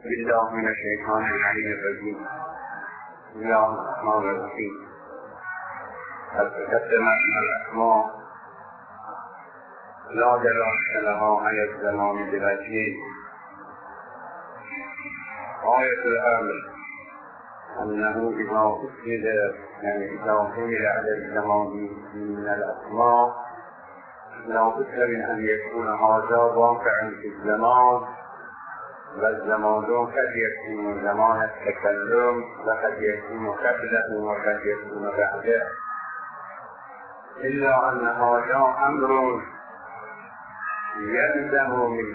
بالله من الشيطان العليم الرجيم. بسم الله الرحمن الرحيم. قد تقدم من الأسماء لا دلالة لها على الزمان بوجهين. آية الأمر أنه إذا أسند إذا حمل على الزمان من الأسماء لا بد من أن يكون هذا واقعا في الزمان، والزمان قد يكون زمان التكلم وقد يكون قبله وقد يكون بعده، إلا أن هذا أمر يلزم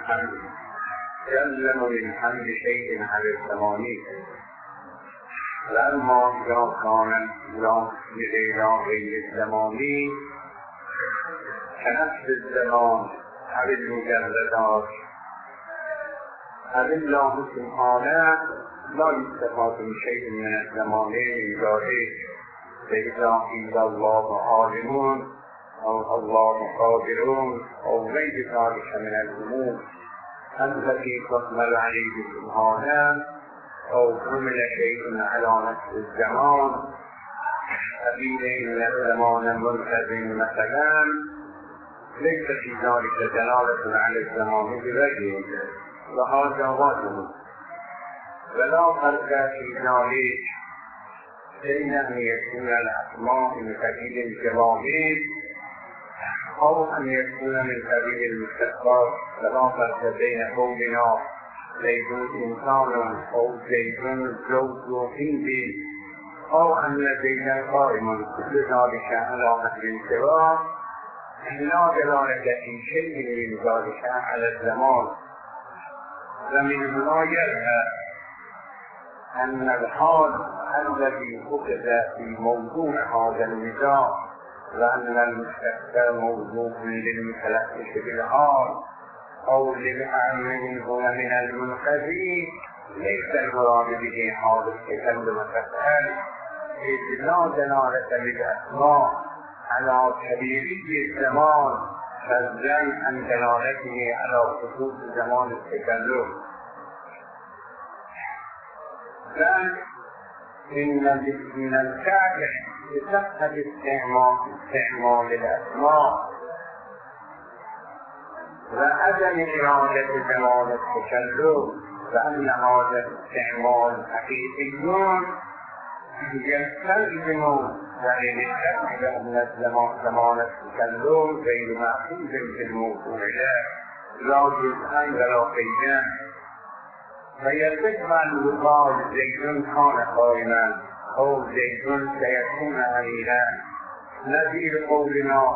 من حمل شيء على الزمان. لما إذا كان لغير الزماني كنفس الزمان أو المجردات أو الله سبحانه لا يستفاد من شيء من الزمان من ذلك، فإذا قيل الله عالمون أو الله قادرون أو غير ذلك من الأمور التي تحمل عليه سبحانه، أو حمل شيء على نفس الزمان قبيل إن الزمان ملتزم مثلا، ليس في ذلك دلالة على الزمان بوجهه، وهذا واجب. ولا فرق في ذلك بين أن يكون الأسماء من قبيل الجوامع أو أن يكون من قبيل المستقبل. ولا فرق بين قولنا زيد إنسان أو زيد زوج هند أو أن زيدا قائم، كل ذلك على أهل سواء، لا دلالة في شيء من ذلك على الزمان. ومن هنا يرى أن الحال الذي أخذ في موضوع هذا النزاع وأن المستقبل موضوع للمتلفظ بالحال أو للأعم منه ومن المنقذي ليس المراد به حال التكلم والتفعيل، إذ لا دلالة للأسماء على تبييض الزمان فضلا عن دلالته على خصوص زمان التكلم. بل إن الكافر بصحة استعمال الأسماء وعدم إرادة زمان التكلم، وأن هذا الاستعمال حقيقي يستلزم وللشك بأن زمان التكلم غير معقول في الموضوع لا جزءا ولا قيدا. فيصح أن يقال زيد كان قائما أو زيد سيكون أميرا، نظير قولنا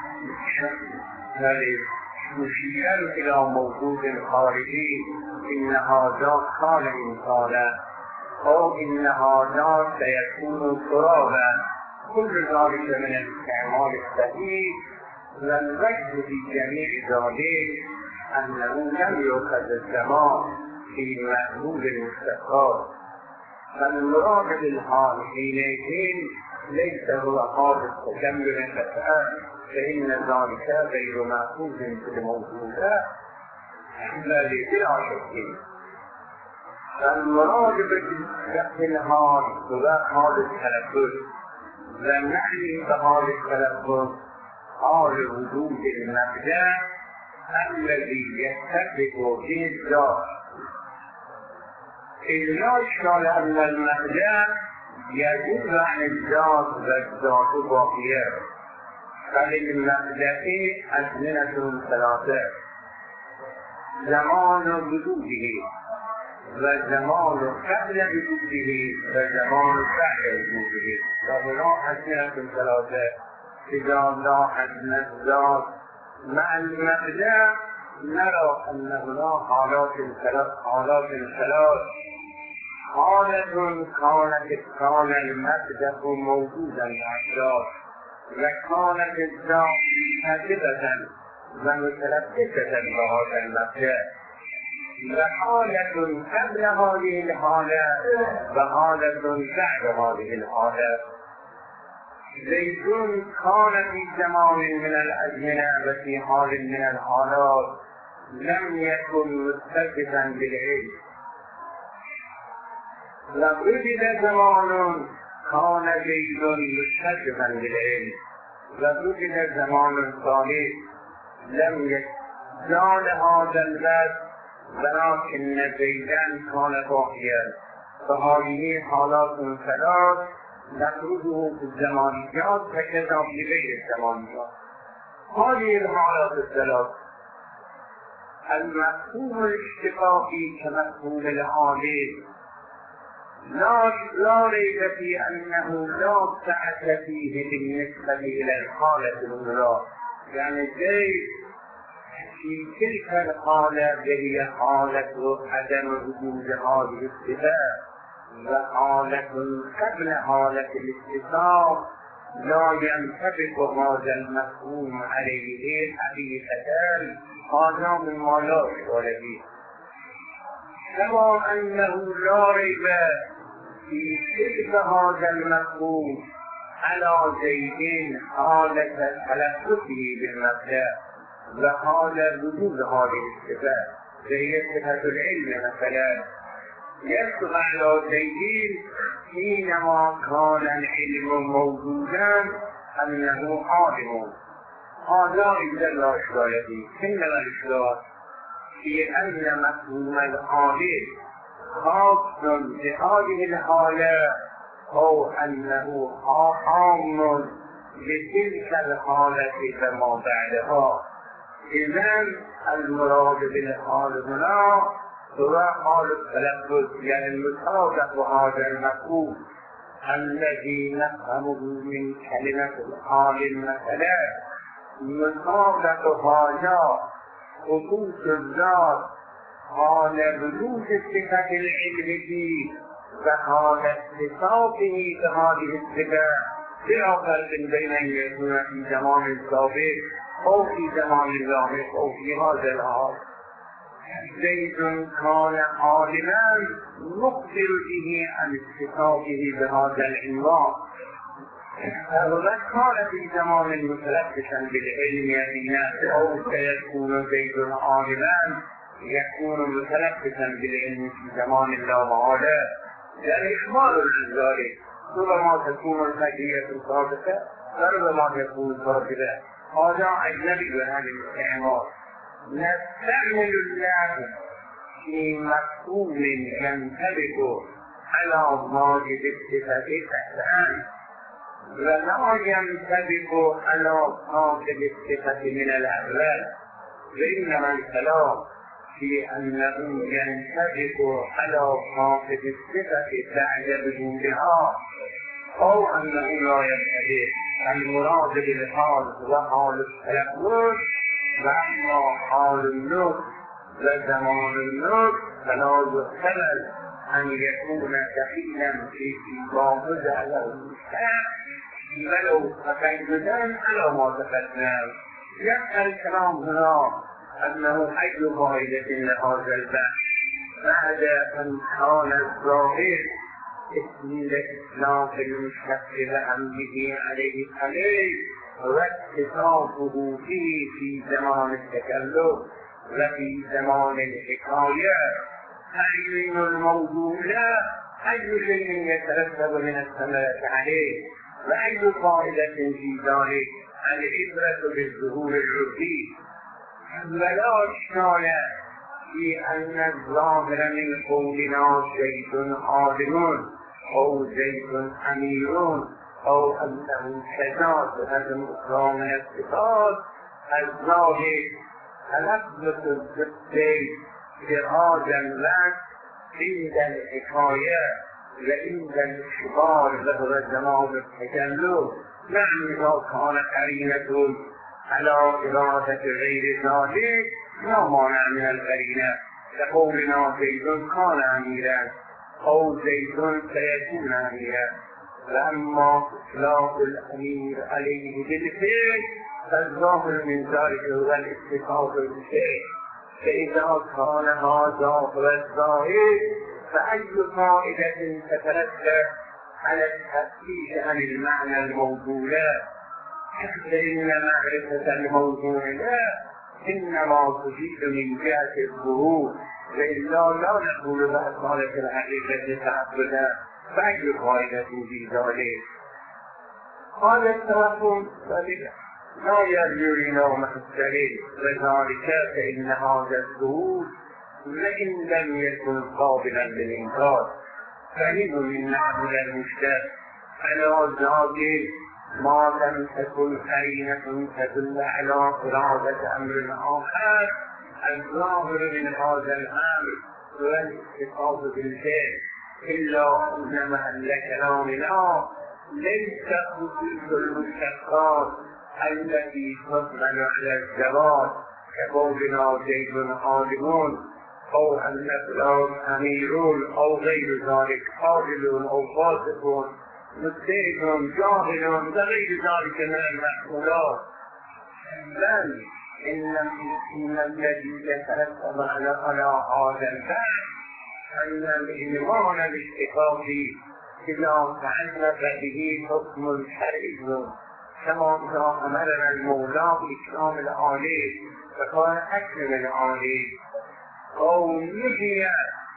يشير إلى موجود خارجي إن هذا كان إنسانا أو إن هذا سيكون ترابا، كل ذلك من الاستعمال الصحيح. والوجه في جميع ذلك أنه لم يؤخذ الزمان في محمول المستقبل، فالمراد بالحال حينئذ ليس هو حال التكلم فقط، فإن ذلك غير مأخوذ في الموجودات بل بلا شك. فالمراد بالحال هو حال التلفظ، ونعني بحال التلفظ حال وجود المبدأ الذي يتفق به الذات، إذ لا إشكال أن المبدأ يجوز عن الذات والذات باقية، فللمبدأ أزمنة ثلاثة: زمان وجوده وزمان قبل وجوده وزمان بعد وجوده. فهنا أزمنة ثلاثة: إذا لاحت الذات مع المبدأ نرى أن هنا حالات ثلاث: حالة كان المبدأ موجودا مع الذات، وكانت الذات متجدة ومتلبسة بهذا المبدأ، وحالة قبل هذه الحالة وحالة بعد هذه الحالة. زيد كان في زمان من الأزمنة وفي حال من الحالات لم يكن متصفا بالعلم، ووجد زمان كان زيد مستشرفا بالعلم ووجد زمان ثالث لم يزال هذا الوقت ولكن زيدا كان باقيا فهذه حالات ثلاث نخرجه في الزمانيات وكذا في غير الزمانيات. هذه الحالات الثلاث المفهوم الاشتقاقي كمفهوم العادل لا ريب في أنه لا سعة فيه بالنسبة إلى الحالة الأولى، يعني زيد في تلك الحالة وهي حالة عدم وجود هذه الصفات وحالة قبل حالة الاتصال لا ينطبق هذا المفهوم عليه حقيقة هذا مما لا إشكال فيه. كما أنه لا ريب في تلك هذا المفهوم على زيد حالة تلفظه بالمبدأ وحال وجود هذه الصفات وهي صفة العلم مثلا يدخل على زيد حينما كان العلم موجودا أنه عالم. هذا إذا لا إشكال فيه. إنما الإشكال في أن مفهوم العادل خاص بهذه الحالة أو أنه عام لتلك الحالة فما بعدها. إذن المراد بالحال هنا هو حال التلفظ، يعني المطابق هذا المفهوم الذي نفهمه من كلمة الحال مثلا مطابق هذا خصوص الذات حال وجود صفة العلم فيه وحال اتصافه بهذه الصفة بلا فرق بين أن يكون في زمان سابق أو في زمان لاحق أو في هذا الحال. زيد كان عالما مخبر به عن اتصافه بهذا العنوان وقد كان في زمان متلبسا بالعلم يقينا أو سيكون زيد عالما يكون متلبسا بالعلم في زمان لا محالة، يعني إخبار عن ذلك ربما تكون الحقيقة الصادقة وربما تكون صادقة. هذا أجنبي بهذه الاستعمال. نستعمل الله في مفهوم ينطبق على واجب الصفة تحتان ولا ينطبق على صاحب الصفة من الأغلال، وإنما الكلام في أنه ينطبق على صاحب الصفة بعد وجودها أو أنه لا ينطبق. المراد بالحال هو حال التلفظ وأما حال النطق وزمان النطق فلا يحتمل أن يكون دخيلا في بابد على المستحق ولو تقيدا على ما تقدم. يبقى الكلام هنا أنه أي فائدة لهذا البحث بعد أن كان الظاهر اسم الإسلام المشتق بأمره عليه واتصافه فيه في زمان التكلم وفي زمان الحكاية تعيين الموضوع لا أي شيء يترتب من الثمرة عليه وأي فائدة في ذلك العبرة بالظهور العرفي ولا إشكال في أن الظاهر من قولنا زيد عالم أو زيد أمير أو أنه كذا هذا مقام من الصفات الظاهر تلفظ الزيد بهذا الوقت عند الحكاية وعند الإخبار وهو زمان التكلم نعم إذا كان قرينة على إرادة غير ذلك لا مانع من القرينة كقولنا زيد كان أميرا أو زيد سيكون أميرا. وأما إطلاق الأمير عليه بالفعل فالظاهر من ذلك هو الاتصاف بالفعل، فإذا كان هذا هو الظاهر فأي فائدة تترتب على التفتيش عن المعنى الموضوع فإن معرفة الموضوع لا إنما تفيد من جهة الظهور وإلا لا نقول بأصالة الحقيقة تعبدا فأي فائدة في ذلك؟ قال التوكل لا يرجو محسنين، وذلك فإن هذا الظهور وإن لم يكن قابلا للإنكار فإن من نحن المشتاق على ذلك ما لم تكن قرينة تدل على إرادة أمر آخر الظاهر من هذا الأمر والاستفاضة بالفعل إلا أن محل كلامنا ليس خصوص المشتقات التي تطلع على الزواج كقولنا زيد عالمون أو أن فلان أميرون أو غير ذلك عادلون أو فاسقون مجتهد جاهل وغير ذلك من المحمولات، بل إن الذي يترتب على هذا الباب أن الإيمان الاشتقاقي إذا تعلق به حكم شرعي كما إذا أمرنا المولى بإكرام العالي فقال أكرم العالي أو نجي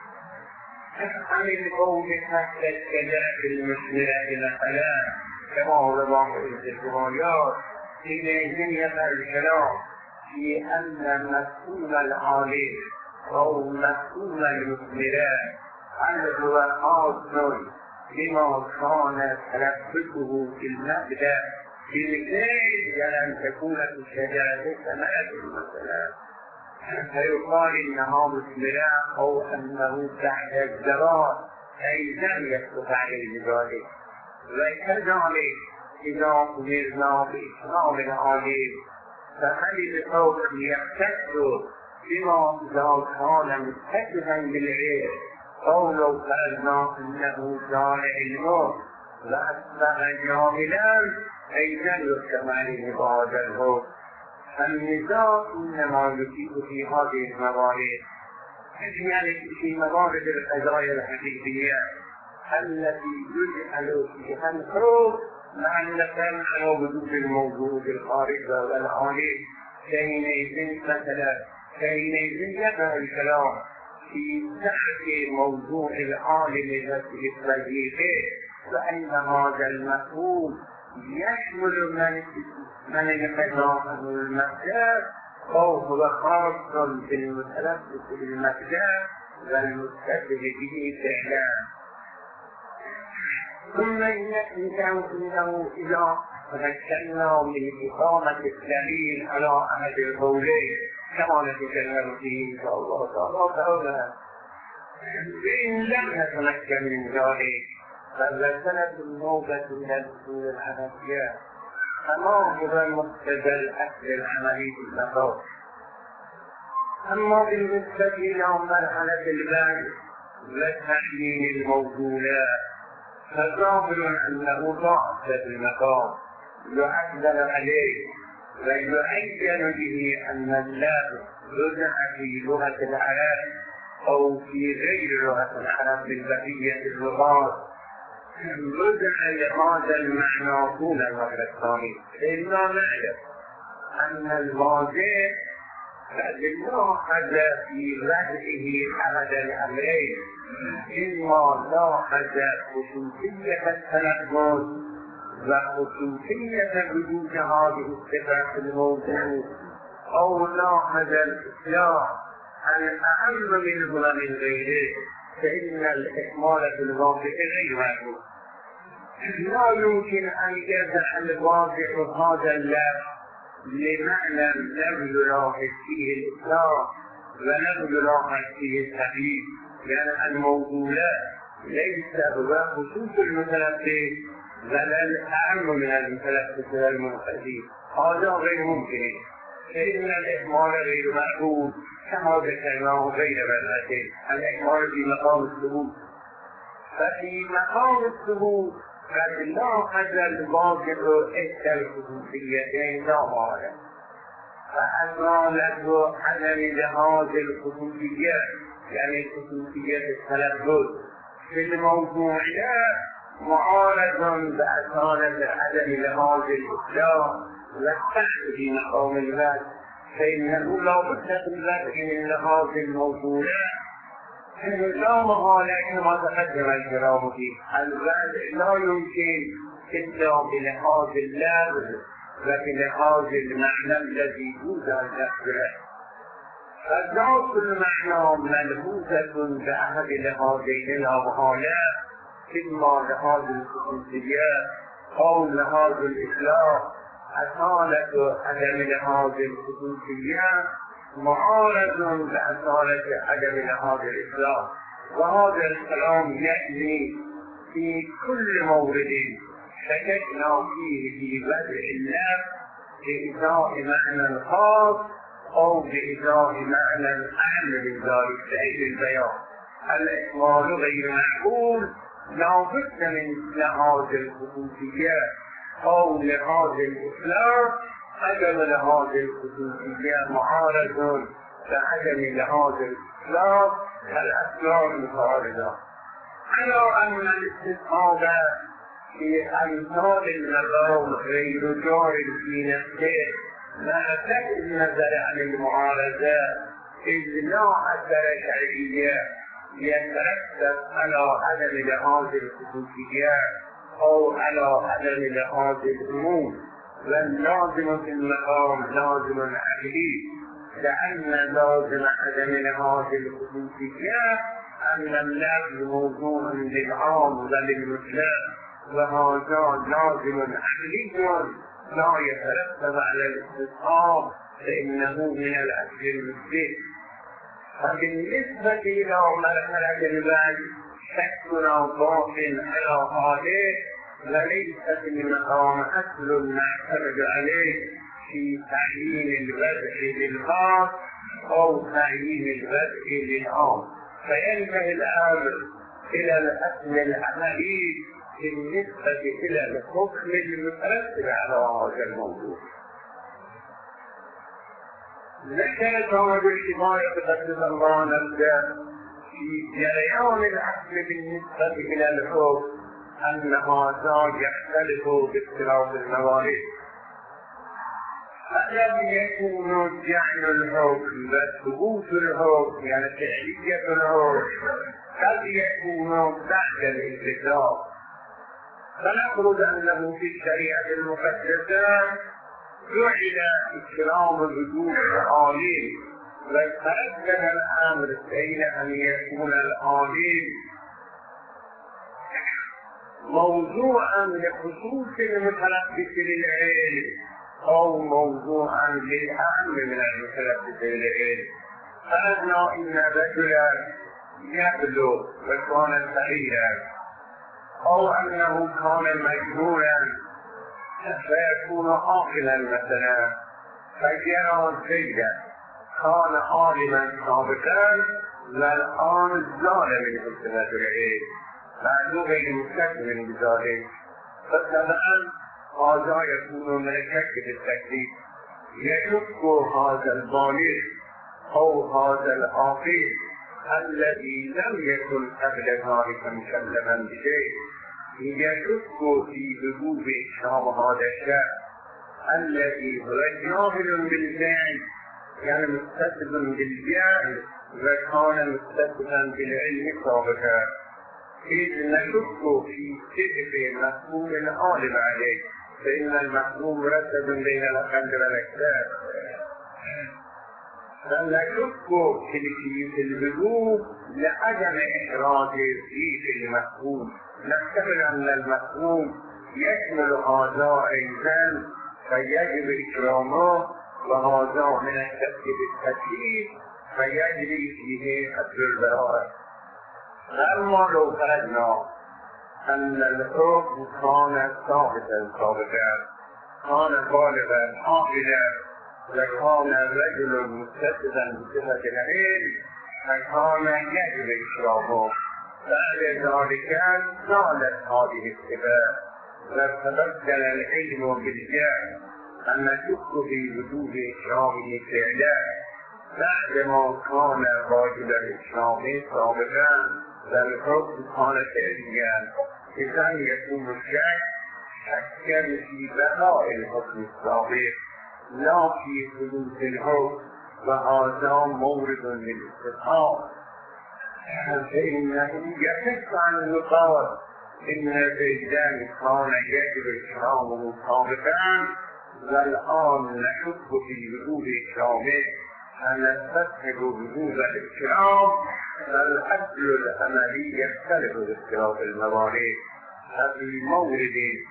عن القول تحت الشجرة المثمرة مثلا كما هو بعض الروايات حينئذ يقع الكلام في أن مسؤول العالي أو مسؤول المثمرة هو خاص بما كان تلبسه في المبدأ بمثال أن تكون في الشجرة ثمرة مثلا فيقال إنها مثمرة أو أنه تحت الزواج أي لم يسقط عليه ذلك. وكذلك إذا أمرنا بإكرام العالم فهل القول يختص بما إذا كان متسبا بالعلم أو لو فرضنا أنه كان علمه وأصبح جاهلا أي لم يحكم عليه بهذا الحكم. النزاع إنما يفيد في هذه الموارد، يعني في موارد القضايا الحقيقية التي يجعل فيها الحكم مع النقل على وجود الموجود الخارج والعالي. حينئذ يقع الكلام في تحت موضوع العالم الذي يتبعه وأن هذا المفهوم يشمل من القضاء والمقدار أو هو خاص بالمتلبس بالمقدار والمستفد به فعلا. ثم إنه إذا تذكرنا بإقامة الدليل على أحد القولين كما نتكلم فيه إن شاء الله تعالى فإن لم نتمكن من ذلك فلسنة النوبة من الأصول الحنفية كما هو مقتضى الأصل العملي في المقام. أما بالنسبة إلى مرحلة البحث وتحليل الموضوعات فظاهر أنه ضعف في المقام يعدل عليه ويعين به أن اللفظ رجع في لغة العرب أو في غير لغة العرب من بقية اللغات رجع لهذا المعنى طول الوقت الثاني. إلا نعلم أن الواضح قد لاحظ في وضعه أحد الأمرين، إما لاحظ خصوصية التلفظ وخصوصية وجود هذه الصفة في الموضوع، أو لاحظ الإصلاح الأهم منه ومن غيره، فإن الإكمال في الواقع غير موجود. لا يمكن أن يرجع الواقع هذا اللفظ لمعنى لم يلاحظ فيه الإصلاح ولم يلاحظ فيه التحليل، لأن الموضوع ليس هو خصوص المتلفظ ولا الأهم من المتلفظ والمنفذين، هذا غير ممكن، فإن الإكمال غير مقبول كما ذكرناه غير مرتين. الإكمال في مقام الثبوت، ففي مقام الثبوت قد لاحظ الواقع إحدى الخصوصيتين لا معنى، فأما له عدم لهذه الخصوصية يعني خصوصية التلفظ في الموضوع معارض بأصالة عدم لهذه الإسلام والتحت في مقام الوقت، فإنه لا بد من وضع من هذه الموضوع النظام حالة كما تقدم الكلام فيه الوضع لا يمكن إلا بلحاظ اللفظ وبلحاظ المعنى الذي يوجد داخله. فذات المعنى ملحوظة بأحد لهذين الأبحالات، إما لحاظ الخصوصية أو لحاظ الإصلاح. أصالة عدم لحاظ الخصوصية معارض بأصالة عدم لحاظ الإصلاح، وهذا الكلام يعني في كل مورد شككنا فيه في وضع اللفظ بإضاء معنى خاص أو بإضاء معنى أهم من ذلك سائل البيان. الإكمال غير معقول لا بد من لحاظ الخصوصية أو لحاظ الإصلاح. عدم لحاظ الخصوصية معارض بعدم لحاظ الإصلاح كالأسباب المتعارضة. على أن الاستثناء في أمثال المقام غير جار في نفسه مع سد النظر عن المعارضة، إذ لا أثر شرعية يترتب على عدم لحاظ الخصوصية أو على عدم لحاظ العموم. واللازم في المقام لازم عقلي، لأن لازم عدم لحاظ الخصوصية أن اللفظ موضوع للعام وللمطلق، وهذا لازم عقلي لا يترتب على الاستثناء فإنه من الأصل المثبت. فبالنسبة إلى مرحلة الوجه شكنا باطن على حاله، وليس في المقام أصل نعتمد عليه في تعيين الوجه للخاص أو تعيين الوجه للعام، فينتهي الأمر إلى الأصل العملي بالنسبة إلى الحكم المترتب على هذا الموضوع. ذكر صاحب الكفاية قدس الله نفسه في جريان الأصل بالنسبة إلى الحكم أن هذا يختلف باختلاف الموارد. فقد يكون جعل الحكم وثبوت الحكم يعني فعلية الحكم قد يكون بعد الانتزاع. فنفرض أنه في الشريعة المقدسة جعل إكرام الوجود العالم، وتردد الأمر بين أن يكون العالم موضوعا لخصوص المتلبس للعلم أو موضوعا للأهم من المتلبس للعلم. فرضنا إن رجلا يبلغ وكان صغيرا، أو أنه كان مجنونا فيكون عاقلا مثلا، فجرى زيدا كان عالما سابقا والآن زال من حسنة العلم، معلوم المستكمل بذلك، فطبعا هذا يكون من الشك في التكليف. يشك هذا البالغ أو هذا العاقل الذي لم يكن قبل ذلك مكلما بشيء، يشك في وجود إكرام هذا الشخص الذي هو جاهل بالفعل يعني متصف بالجهل وكان متصفا بالعلم سابقا، إذ نشك في صدق مفهوم العالم عليه، فإن المفهوم مرتب بين الأقل والأكثر. فنشك في الوجود لعدم إحراز في المفهوم، نحتمل أن المفهوم يشمل هذا أيضا فيجب إكرامه، وهذا من الشك بالتكليف فيجري فيه حد البراءة. أما لو فرضنا أن الحكم كان ثابتا سابقا، كان بالغا عاقلا، وكان رجل متصفا بصفة العلم، فكان يجب إكرامه. بعد ذلك زالت هذه الصفات وتبدل العلم بالجهل، أن نشك في وجود إكرامه فعلا بعدما كان راجل إكرامه سابقا والحكم كان فعليا. إذا يكون الشك شكا في بقاء الحكم السابق لا في حدوث الحكم، وهذا مورد للاستثناء. فإنه يكف عن النقاط إن الإجدام كان يجب إكرامه سابقا، والآن نشك في وجود إكرامه فنستفهم وجود الإكرام، فالعدل العملي يختلف باختلاف الموارد. ففي مورد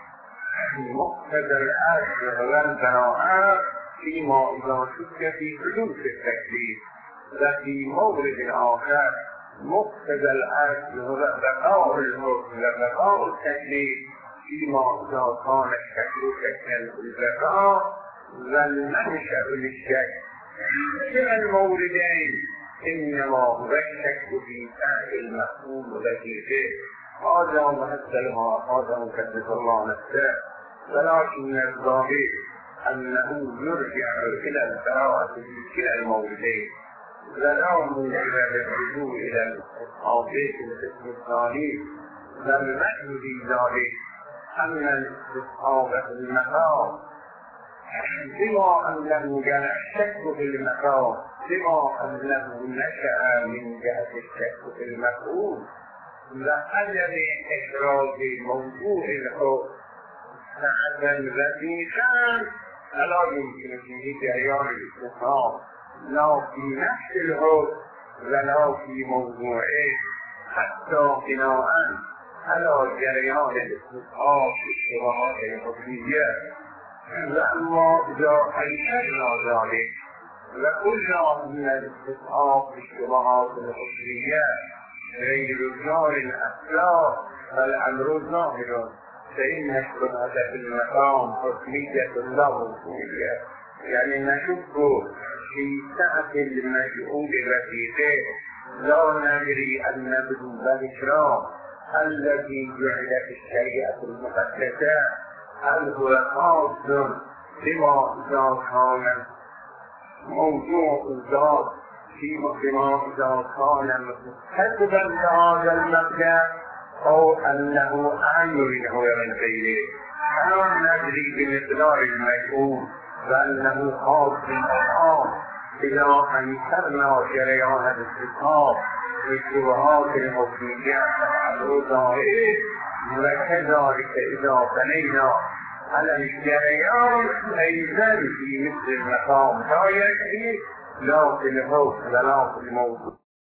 مقتضى العدل والبراءة فيما إذا شك في حدوث التكليف، وفي مورد آخر مقتضى العدل وبقاء الحكم وبقاء التكليف فيما إذا كان الشك في البقاء والمنشأ للشك. في كلا الموردين إنما هو الشك في فعل المفهوم وتكليفه. هذا مثلها، هذا مكدس الله نفسه، ولكن الظاهر أنه يرجع إلى البراءة في كلا الموردين، ولا موجب للرجوع إلى الاستصحابات القسم الثاني. فالمعنى في ذلك أن الاستصحاب في المقام بما أنه جاء الشك في المقام، بما أنه نشأ من جهة الشك في المفعول، لعدم إحراز موضوع الحكم سعدا رفيقا فلا يمكن فيه جريان الاستصحاب لا في نفس الحكم ولا في موضوعه، حتى بناء على جريان الاستصحاب في الشبهات الحكمية. وأما إذا أنكرنا ذلك وقلنا أن الاستصحاب في الشبهات الحكمية غير ظاهر الأخلاق فالأمر ظاهر، فإن الشبهة في المقام حكمية لا موضوعية، يعني نشك في سعة المشهود رفيقه، لا ندري أن وجوب الإكرام الذي جعل في الشريعة المقدسة هل هو خاص بما إذا كان موضوع الذات بما إذا كان مستحبا لهذا المبدأ أو أنه أمر هو من غيره. لا ندري بمقدار المشهود وأنه خاص بالمقام إذا أنكرنا جريان الاستصحاب في الشبهات الحكمية الظاهرة، وكذلك إذا بنينا على الجريان أيضا في مثل المقام لا يكفي لا في الحكم ولا في الموضوع.